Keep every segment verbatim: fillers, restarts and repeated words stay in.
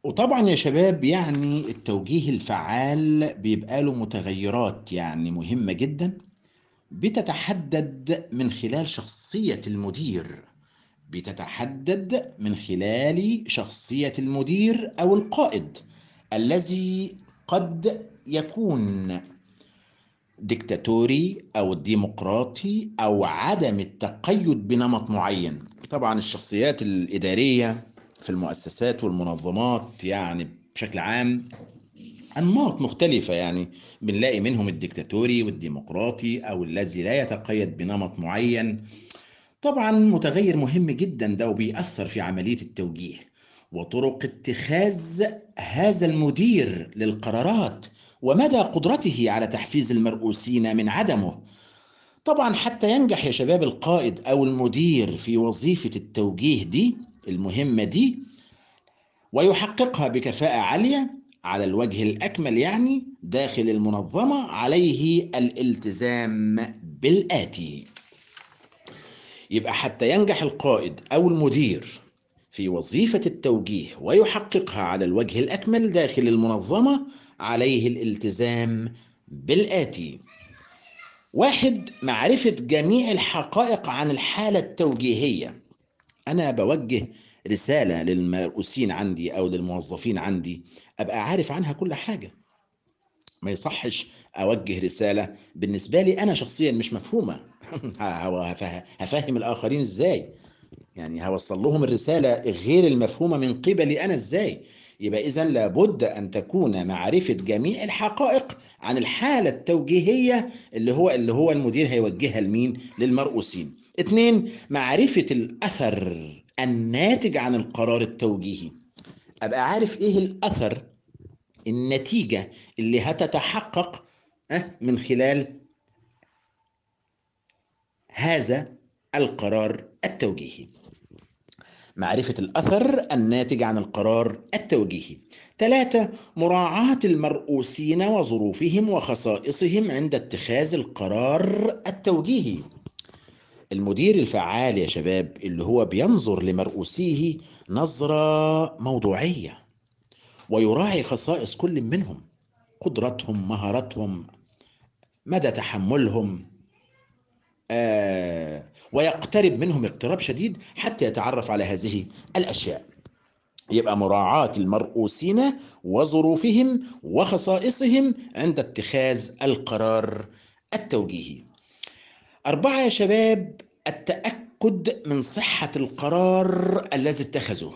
وطبعا يا شباب، يعني التوجيه الفعال بيبقى له متغيرات يعني مهمة جدا، بتتحدد من خلال شخصية المدير بتتحدد من خلال شخصية المدير أو القائد الذي قد يكون ديكتاتوري أو ديمقراطي أو عدم التقيد بنمط معين. طبعا الشخصيات الإدارية في المؤسسات والمنظمات يعني بشكل عام أنماط مختلفة، يعني بنلاقي منهم الديكتاتوري والديمقراطي أو الذي لا يتقيد بنمط معين. طبعا متغير مهم جدا ده، وبيأثر في عملية التوجيه وطرق اتخاذ هذا المدير للقرارات ومدى قدرته على تحفيز المرؤوسين من عدمه. طبعا حتى ينجح يا شباب القائد أو المدير في وظيفة التوجيه دي المهمة دي ويحققها بكفاءة عالية على الوجه الأكمل، يعني داخل المنظمة عليه الالتزام بالآتي. يبقى حتى ينجح القائد أو المدير في وظيفة التوجيه ويحققها على الوجه الأكمل داخل المنظمة عليه الالتزام بالآتي: واحد، معرفة جميع الحقائق عن الحالة التوجيهية. أنا بوجه رسالة للمرؤوسين عندي أو للموظفين عندي، أبقى عارف عنها كل حاجة. ما يصحش أوجه رسالة بالنسبة لي أنا شخصيا مش مفهومة. هفهم الآخرين إزاي؟ يعني هوصل لهم الرسالة غير المفهومة من قبلي أنا إزاي؟ يبقى إذن لابد أن تكون معرفة جميع الحقائق عن الحالة التوجيهية اللي هو اللي هو المدير هيوجهها لمين؟ للمرؤوسين. اتنين، معرفة الأثر الناتج عن القرار التوجيهي. أبقى عارف إيه الأثر، النتيجة اللي هتتحقق من خلال هذا القرار التوجيهي. معرفة الأثر الناتج عن القرار التوجيهي. ثلاثة، مراعاة المرؤوسين وظروفهم وخصائصهم عند اتخاذ القرار التوجيهي. المدير الفعال يا شباب اللي هو بينظر لمرؤوسيه نظرة موضوعية ويراعي خصائص كل منهم، قدراتهم، مهاراتهم، مدى تحملهم، آه ويقترب منهم اقتراب شديد حتى يتعرف على هذه الأشياء. يبقى مراعاة المرؤوسين وظروفهم وخصائصهم عند اتخاذ القرار التوجيهي. أربعة يا شباب، التأكد من صحة القرار الذي اتخذه.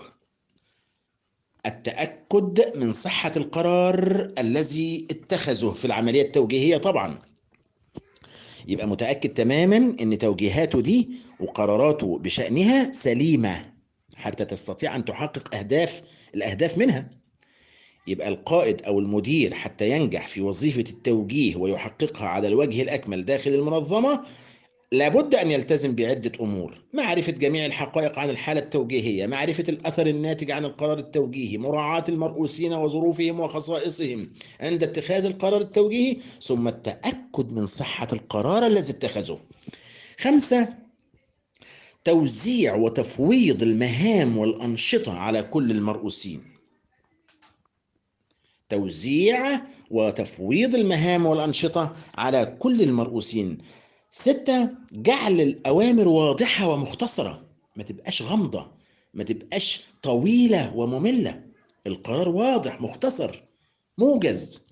التأكد من صحة القرار الذي اتخذه في العملية التوجيهية. طبعا يبقى متأكد تماما ان توجيهاته دي وقراراته بشأنها سليمة حتى تستطيع ان تحقق اهداف الاهداف منها. يبقى القائد او المدير حتى ينجح في وظيفة التوجيه ويحققها على الوجه الاكمل داخل المنظمة لابد أن يلتزم بعدة أمور: معرفة جميع الحقائق عن الحالة التوجيهية، معرفة الأثر الناتج عن القرار التوجيهي، مراعاة المرؤوسين وظروفهم وخصائصهم عند اتخاذ القرار التوجيهي، ثم التأكد من صحة القرار الذي اتخذه. خمسة، توزيع وتفويض المهام والأنشطة على كل المرؤوسين. توزيع وتفويض المهام والأنشطة على كل المرؤوسين. ستة، جعل الأوامر واضحة ومختصرة، ما تبقاش غامضة، ما تبقاش طويلة ومملة. القرار واضح مختصر موجز،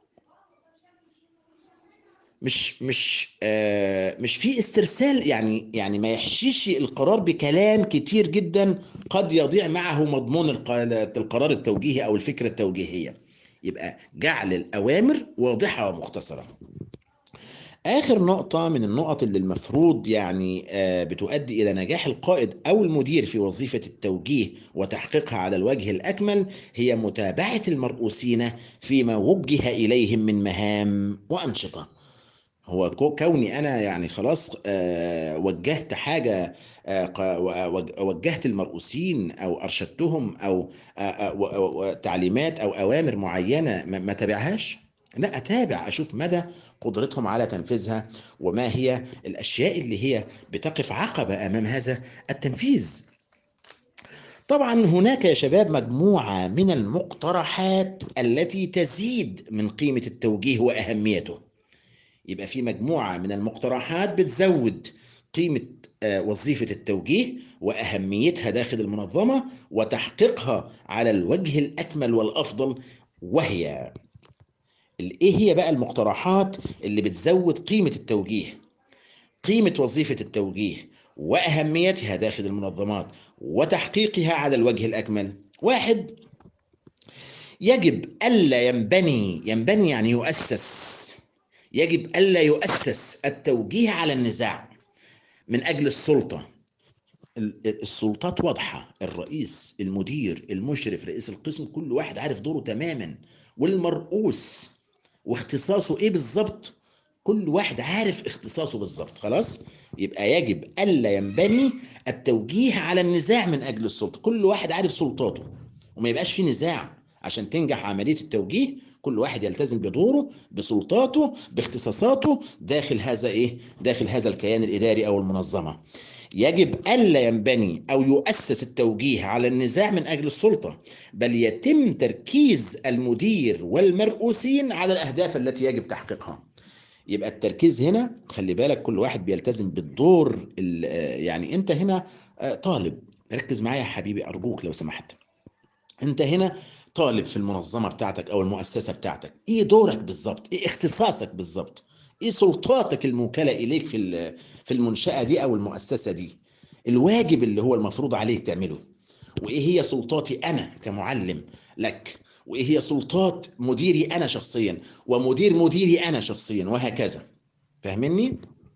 مش مش آه مش في استرسال، يعني يعني ما يحشيش القرار بكلام كتير جدا قد يضيع معه مضمون القرار التوجيهي أو الفكرة التوجيهية. يبقى جعل الأوامر واضحة ومختصرة. آخر نقطة من النقط اللي المفروض يعني بتؤدي إلى نجاح القائد أو المدير في وظيفة التوجيه وتحقيقها على الوجه الأكمل هي متابعة المرؤوسين فيما وجه إليهم من مهام وأنشطة. هو كوني أنا يعني خلاص وجهت حاجة، وجهت المرؤوسين أو أرشدتهم أو تعليمات أو أوامر معينة ما تابعهاش؟ لا، أتابع أشوف مدى قدرتهم على تنفيذها وما هي الأشياء اللي هي بتقف عقبة أمام هذا التنفيذ. طبعا هناك يا شباب مجموعة من المقترحات التي تزيد من قيمة التوجيه وأهميته. يبقى في مجموعة من المقترحات بتزود قيمة وظيفة التوجيه وأهميتها داخل المنظمة وتحقيقها على الوجه الأكمل والأفضل. وهي إيه هي بقى المقترحات اللي بتزود قيمة التوجيه، قيمة وظيفة التوجيه وأهميتها داخل المنظمات وتحقيقها على الوجه الأكمل؟ واحد، يجب ألا ينبني ينبني يعني يؤسس يجب ألا يؤسس التوجيه على النزاع من أجل السلطة. السلطات واضحة، الرئيس، المدير، المشرف، رئيس القسم، كل واحد عارف دوره تماما، والمرؤوس واختصاصه ايه بالظبط، كل واحد عارف اختصاصه بالظبط. خلاص، يبقى يجب ألا ينبني التوجيه على النزاع من أجل السلطة، كل واحد عارف سلطاته وما يبقاش في نزاع. عشان تنجح عملية التوجيه كل واحد يلتزم بدوره، بسلطاته، باختصاصاته داخل هذا ايه داخل هذا الكيان الإداري أو المنظمة. يجب ألا ينبني أو يؤسس التوجيه على النزاع من أجل السلطة، بل يتم تركيز المدير والمرؤوسين على الأهداف التي يجب تحقيقها. يبقى التركيز هنا، خلي بالك، كل واحد بيلتزم بالدور. يعني أنت هنا طالب، ركز معايا يا حبيبي أرجوك لو سمحت. أنت هنا طالب في المنظمة بتاعتك أو المؤسسة بتاعتك، إيه دورك بالظبط؟ إيه اختصاصك بالظبط؟ ايه سلطاتك الموكله اليك في في المنشاه دي او المؤسسه دي؟ الواجب اللي هو المفروض عليك تعمله. وايه هي سلطاتي انا كمعلم لك، وايه هي سلطات مديري انا شخصيا ومدير مديري انا شخصيا، وهكذا. فاهمني؟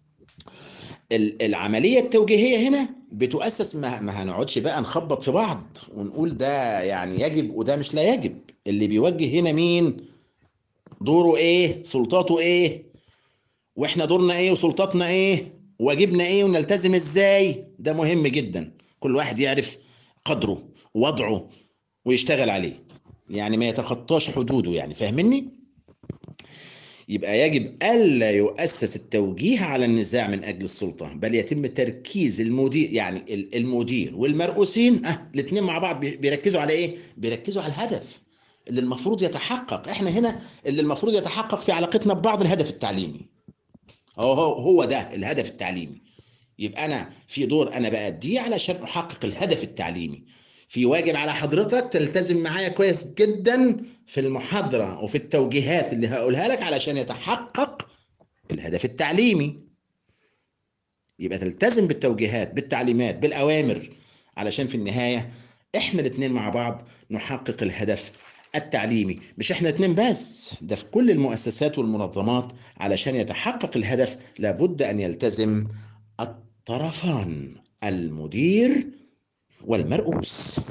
العمليه التوجيهيه هنا بتؤسس، ما, ما هنقعدش بقى نخبط في بعض ونقول ده يعني يجب وده مش لا يجب. اللي بيوجه هنا مين؟ دوره ايه؟ سلطاته ايه؟ واحنا دورنا ايه وسلطاتنا ايه وواجبنا ايه ونلتزم ازاي؟ ده مهم جدا، كل واحد يعرف قدره ووضعه ويشتغل عليه، يعني ما يتخطاش حدوده. يعني فاهمني؟ يبقى يجب ألا يؤسس التوجيه على النزاع من أجل السلطة، بل يتم تركيز المدير، يعني المدير والمرؤوسين اه الاثنين مع بعض بيركزوا على ايه؟ بيركزوا على الهدف اللي المفروض يتحقق. احنا هنا اللي المفروض يتحقق في علاقتنا ببعض الهدف التعليمي. هو هو ده الهدف التعليمي. يبقى انا في دور انا بأديه علشان احقق الهدف التعليمي. في واجب على حضرتك تلتزم معايا كويس جدا في المحاضرة وفي التوجيهات اللي هقولها لك علشان يتحقق الهدف التعليمي. يبقى تلتزم بالتوجيهات، بالتعليمات، بالأوامر، علشان في النهاية احنا الاثنين مع بعض نحقق الهدف التعليمي. مش احنا الاثنين بس، ده في كل المؤسسات والمنظمات. علشان يتحقق الهدف لابد أن يلتزم الطرفان، المدير والمرؤوس.